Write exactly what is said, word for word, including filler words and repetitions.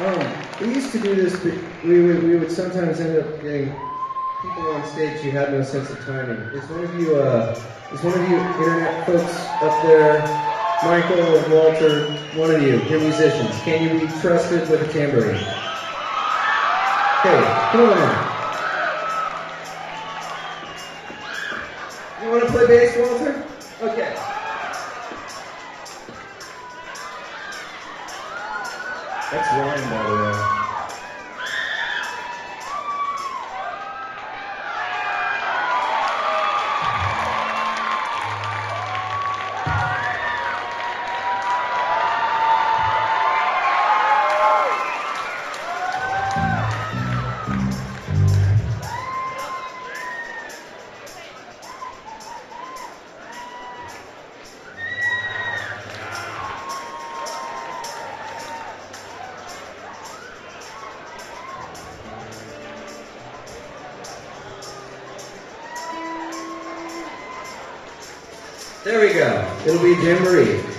Um, we used to do this, but we would, we would sometimes end up getting people on stage who had no sense of timing. Is one of you, uh, is one of you internet folks up there, Michael, Walter, one of you, you're musicians. Can you be trusted with a tambourine? Okay, come on now. You want to play bass, Walter? Okay. That's Ryan, by the way. There we go. It'll be Jamboree.